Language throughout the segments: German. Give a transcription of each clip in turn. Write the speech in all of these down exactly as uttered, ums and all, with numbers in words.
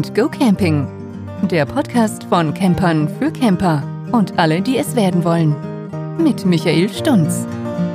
and Go Camping. Der Podcast von Campern für Camper und alle, die es werden wollen. Mit Michael Stunz.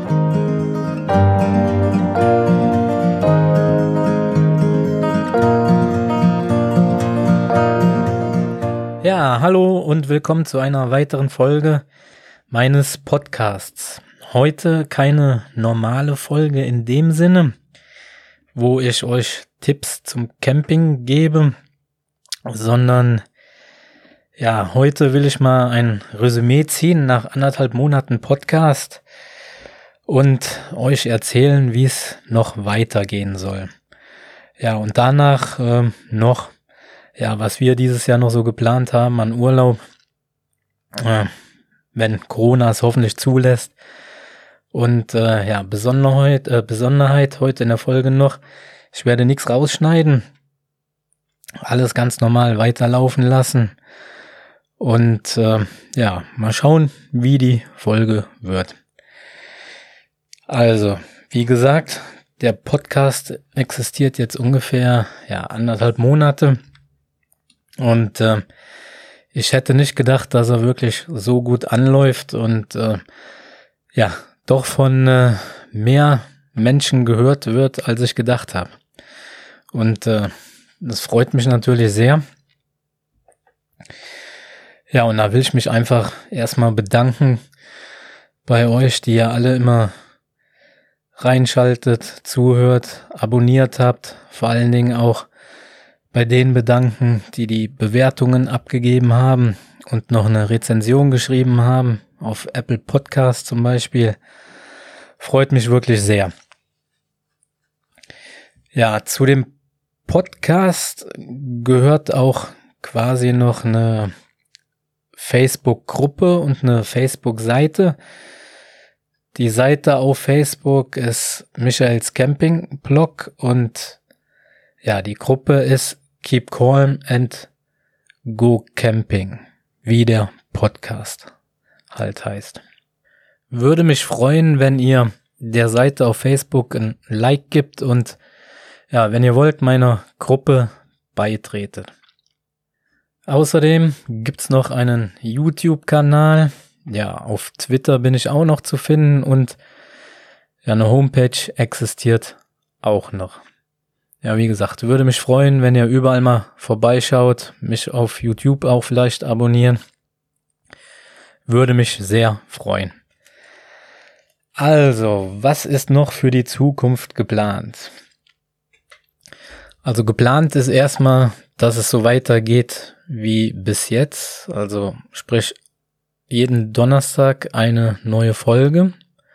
Ja, hallo und willkommen zu einer weiteren Folge meines Podcasts. Heute keine normale Folge in dem Sinne, wo ich euch Tipps zum Camping gebe, sondern ja, heute will ich mal ein Resümee ziehen nach anderthalb Monaten Podcast und euch erzählen, wie es noch weitergehen soll. Ja, und danach äh, noch, ja, was wir dieses Jahr noch so geplant haben an Urlaub, äh, wenn Corona es hoffentlich zulässt. Und äh, ja, Besonderheit, äh, Besonderheit heute in der Folge noch, ich werde nichts rausschneiden, alles ganz normal weiterlaufen lassen und äh, ja, mal schauen, wie die Folge wird. Also, wie gesagt, der Podcast existiert jetzt ungefähr ja anderthalb Monate und äh, ich hätte nicht gedacht, dass er wirklich so gut anläuft und äh, ja, doch von äh, mehr Menschen gehört wird, als ich gedacht habe. Und äh, das freut mich natürlich sehr. Ja, und da will ich mich einfach erstmal bedanken bei euch, die ja alle immer reinschaltet, zuhört, abonniert habt. Vor allen Dingen auch bei denen bedanken, die die Bewertungen abgegeben haben und noch eine Rezension geschrieben haben, auf Apple Podcast zum Beispiel. Freut mich wirklich sehr. Ja, zu dem Podcast gehört auch quasi noch eine Facebook-Gruppe und eine Facebook-Seite. Die Seite auf Facebook ist Michaels Camping Blog und ja, die Gruppe ist Keep Calm and Go Camping, wie der Podcast halt heißt. Würde mich freuen, wenn ihr der Seite auf Facebook ein Like gibt und ja, wenn ihr wollt, meiner Gruppe beitretet. Außerdem gibt's noch einen YouTube-Kanal. Ja, auf Twitter bin ich auch noch zu finden und ja, eine Homepage existiert auch noch. Ja, wie gesagt, würde mich freuen, wenn ihr überall mal vorbeischaut, mich auf YouTube auch vielleicht abonnieren. Würde mich sehr freuen. Also, was ist noch für die Zukunft geplant? Also geplant ist erstmal, dass es so weitergeht wie bis jetzt. Also sprich, jeden Donnerstag eine neue Folge.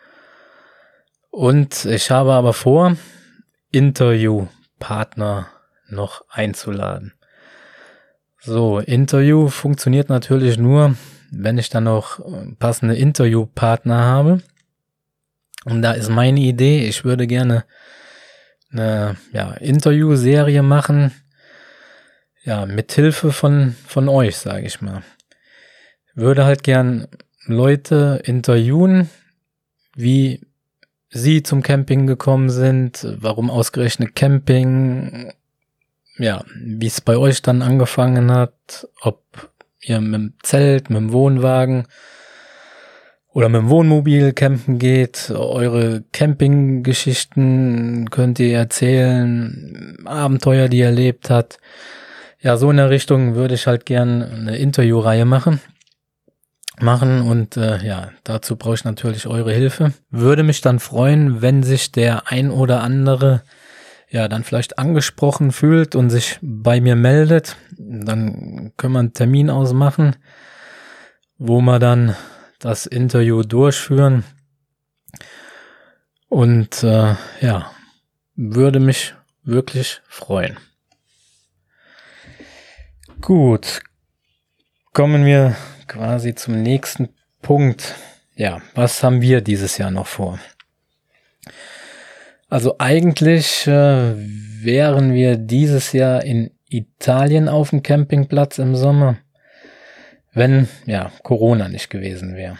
Und ich habe aber vor, Interviewpartner noch einzuladen. So, Interview funktioniert natürlich nur, wenn ich dann auch passende Interviewpartner habe. Und da ist meine Idee, ich würde gerne eine ja, Interviewserie machen, ja, mit Hilfe von von euch, sage ich mal. Würde halt gern Leute interviewen, wie sie zum Camping gekommen sind, warum ausgerechnet Camping, ja, wie es bei euch dann angefangen hat, ob ihr mit dem Zelt, mit dem Wohnwagen oder mit dem Wohnmobil campen geht, eure Campinggeschichten könnt ihr erzählen, Abenteuer, die ihr erlebt habt. Ja, so in der Richtung würde ich halt gern eine Interviewreihe machen. Machen und äh, ja, dazu brauche ich natürlich eure Hilfe. Würde mich dann freuen, wenn sich der ein oder andere ja dann vielleicht angesprochen fühlt und sich bei mir meldet. Dann können wir einen Termin ausmachen, wo wir dann das Interview durchführen und äh, ja, würde mich wirklich freuen. Gut, kommen wir quasi zum nächsten Punkt. Ja, was haben wir dieses Jahr noch vor? Also eigentlich äh, wären wir dieses Jahr in Italien auf dem Campingplatz im Sommer, wenn ja Corona nicht gewesen wäre.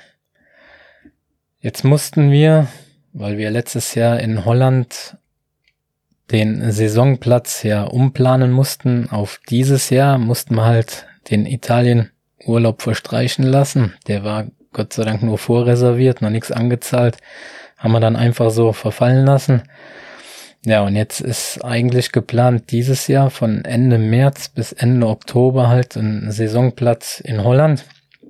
Jetzt mussten wir, weil wir letztes Jahr in Holland den Saisonplatz ja umplanen mussten auf dieses Jahr, mussten wir halt den Italien-Urlaub verstreichen lassen. Der war Gott sei Dank nur vorreserviert, noch nichts angezahlt. Haben wir dann einfach so verfallen lassen. Ja, und jetzt ist eigentlich geplant, dieses Jahr von Ende März bis Ende Oktober halt ein Saisonplatz in Holland.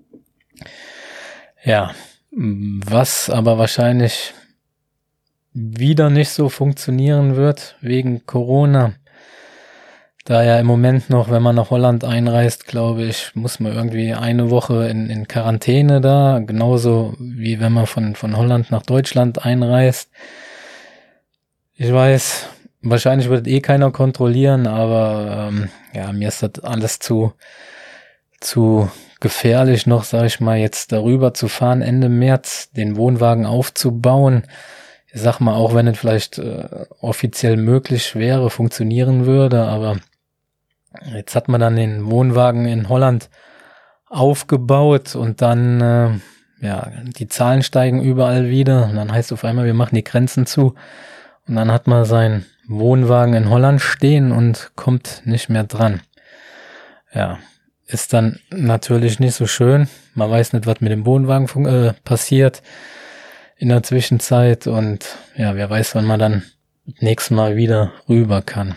Ja, was aber wahrscheinlich wieder nicht so funktionieren wird wegen Corona. Da ja im Moment noch, wenn man nach Holland einreist, glaube ich, muss man irgendwie eine Woche in, in Quarantäne da. Genauso wie wenn man von, von Holland nach Deutschland einreist. Ich weiß, wahrscheinlich wird eh keiner kontrollieren, aber ähm, ja, mir ist das alles zu, zu gefährlich noch, sag ich mal, jetzt darüber zu fahren, Ende März, den Wohnwagen aufzubauen. Ich sag mal, auch wenn es vielleicht äh, offiziell möglich wäre, funktionieren würde, aber jetzt hat man dann den Wohnwagen in Holland aufgebaut und dann, äh, ja, die Zahlen steigen überall wieder und dann heißt auf einmal, wir machen die Grenzen zu und dann hat man seinen Wohnwagen in Holland stehen und kommt nicht mehr dran. Ja, ist dann natürlich nicht so schön. Man weiß nicht, was mit dem Wohnwagen äh, passiert in der Zwischenzeit und ja, wer weiß, wann man dann nächstes Mal wieder rüber kann.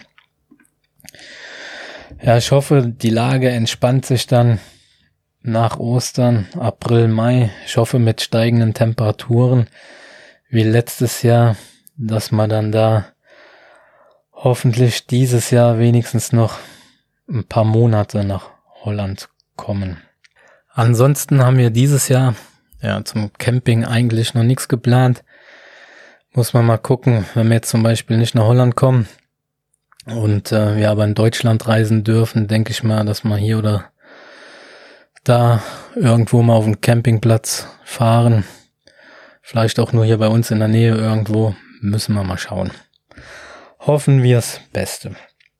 Ja, ich hoffe, die Lage entspannt sich dann nach Ostern, April, Mai. Ich hoffe mit steigenden Temperaturen wie letztes Jahr, dass man dann da hoffentlich dieses Jahr wenigstens noch ein paar Monate nach Holland kommen. Ansonsten haben wir dieses Jahr ja zum Camping eigentlich noch nichts geplant. Muss man mal gucken, wenn wir jetzt zum Beispiel nicht nach Holland kommen und äh, wir aber in Deutschland reisen dürfen, denke ich mal, dass wir hier oder da irgendwo mal auf den Campingplatz fahren. Vielleicht auch nur hier bei uns in der Nähe irgendwo. Müssen wir mal schauen. Hoffen wir's Beste.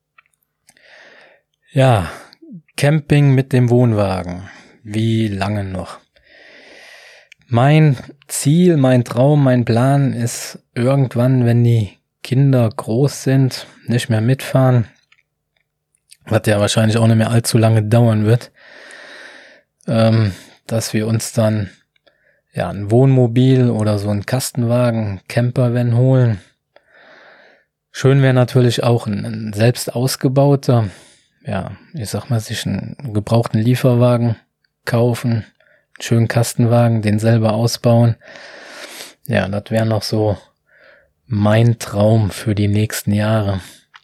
Ja, Camping mit dem Wohnwagen. Wie lange noch? Mein Ziel, mein Traum, mein Plan ist irgendwann, wenn die Kinder groß sind, nicht mehr mitfahren, was ja wahrscheinlich auch nicht mehr allzu lange dauern wird, ähm, dass wir uns dann ja ein Wohnmobil oder so einen Kastenwagen, Campervan holen. Schön wäre natürlich auch ein, ein selbst ausgebauter, ja, ich sag mal, sich einen gebrauchten Lieferwagen kaufen, einen schönen Kastenwagen, den selber ausbauen. Ja, das wäre noch so mein Traum für die nächsten Jahre.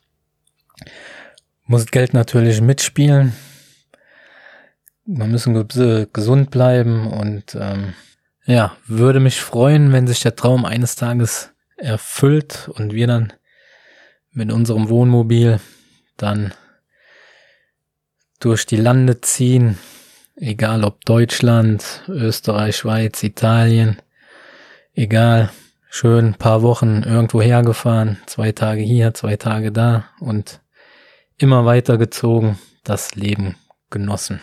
Muss Geld natürlich mitspielen. Man muss gesund bleiben und ähm, ja, würde mich freuen, wenn sich der Traum eines Tages erfüllt und wir dann mit unserem Wohnmobil dann durch die Lande ziehen, egal ob Deutschland, Österreich, Schweiz, Italien, egal, schön ein paar Wochen irgendwo hergefahren, zwei Tage hier, zwei Tage da und immer weitergezogen, das Leben genossen.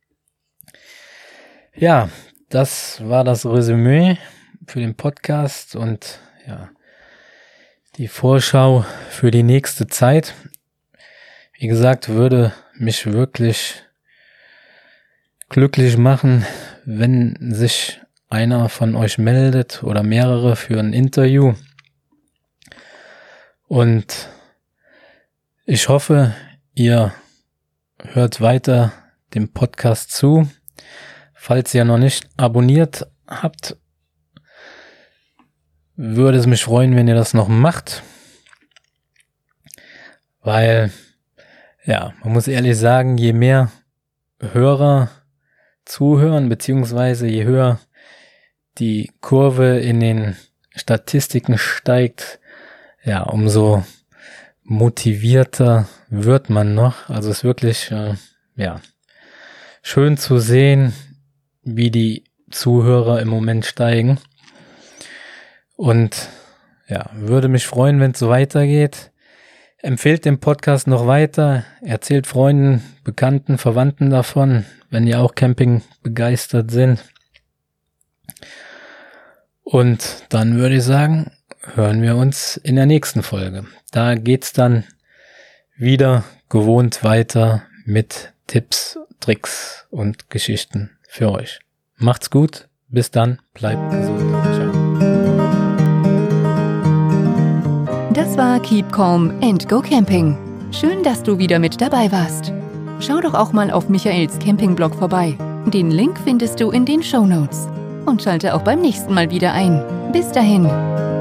Ja, das war das Resümee für den Podcast und ja, die Vorschau für die nächste Zeit. Wie gesagt, würde mich wirklich glücklich machen, wenn sich einer von euch meldet oder mehrere für ein Interview. Und ich hoffe, ihr hört weiter dem Podcast zu. Falls ihr noch nicht abonniert habt, würde es mich freuen, wenn ihr das noch macht. Weil, ja, man muss ehrlich sagen, je mehr Hörer zuhören, beziehungsweise je höher die Kurve in den Statistiken steigt, ja, umso motivierter wird man noch. Also es ist wirklich, äh, ja, schön zu sehen, wie die Zuhörer im Moment steigen. Und ja, würde mich freuen, wenn es so weitergeht. Empfehlt den Podcast noch weiter, erzählt Freunden, Bekannten, Verwandten davon, wenn ihr auch Camping begeistert sind. Und dann würde ich sagen, hören wir uns in der nächsten Folge. Da geht's dann wieder gewohnt weiter mit Tipps, Tricks und Geschichten für euch. Macht's gut, bis dann, bleibt gesund. Ciao. Das war Keep Calm and Go Camping. Schön, dass du wieder mit dabei warst. Schau doch auch mal auf Michaels Campingblog vorbei. Den Link findest du in den Shownotes. Und schalte auch beim nächsten Mal wieder ein. Bis dahin.